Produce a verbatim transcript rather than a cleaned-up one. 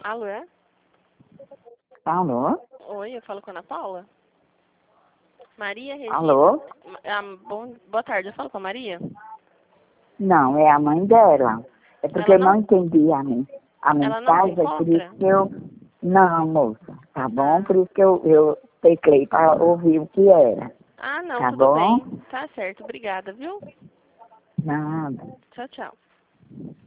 Alô, é? Alô? Oi, eu falo com a Ana Paula? Maria Regina. Alô? Ah, bom, boa tarde, eu falo com a Maria? Não, é a mãe dela. É porque Ela eu não não, entendi a, men a ela não se mensagem, é por encontra? isso que eu... Não, moça, tá bom? Ah. Por isso que eu, eu teclei para ouvir o que era. Ah, não, Tá tudo bom? bem. Tá certo, obrigada, viu? Nada. Tchau, tchau.